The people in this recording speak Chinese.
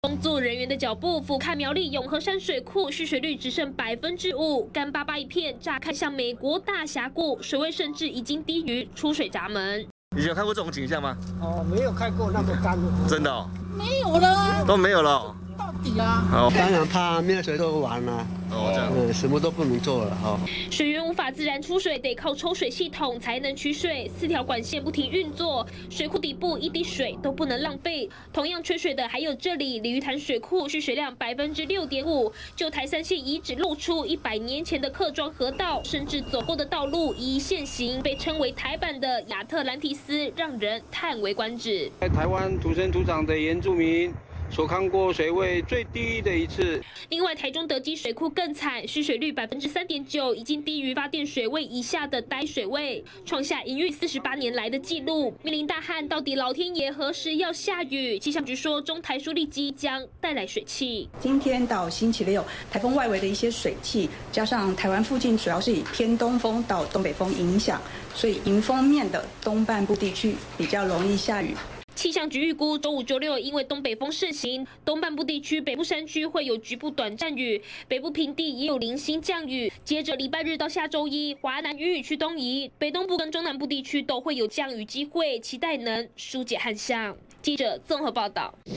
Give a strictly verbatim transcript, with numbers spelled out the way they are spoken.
工作人员的脚步俯瞰苗栗永和山水库，蓄水率只剩百分之五，干巴巴一片，乍看像美国大峡谷，水位甚至已经低于出水闸门。 以前有看过这种景象吗？ 哦，没有看过那么干的。 真的哦， 没有了啊， 都没有了、哦。 到底啊？ 哦， 当然怕没有水都完了。 哦，这样， 嗯，什么都不能做了哈。 水源无法自然出水，得靠抽水系统才能取水。四条管线不停运作，水库底部一滴水都不能浪费。同样缺水的还有这里鲤鱼潭水库，蓄水量百分之六点五。就台三线遗址露出一百年前的客庄河道，甚至走过的道路一线形，被称为台版的亚特兰蒂斯，让人叹为观止。 在台湾土生土长的原住民所看过水位最低的一次。 另外，台中德基水库更惨，蓄水率百分之三点九，已经低于发电水位以下的呆水位，创下营运四十八年来的纪录。面临大旱，到底老天爷何时要下雨？气象局说，中台疏力机将带来水汽。 今天到星期六，台风外围的一些水汽，加上台湾附近主要是以偏东风到东北风影响，所以迎风面的东半部地区比较容易下雨。 气象局预估，周五、周六因为东北风盛行，东半部地区、北部山区会有局部短暂雨，北部平地也有零星降雨。接着礼拜日到下周一，华南雨雨区东移，北东部跟中南部地区都会有降雨机会，期待能疏解旱象。记者综合报道。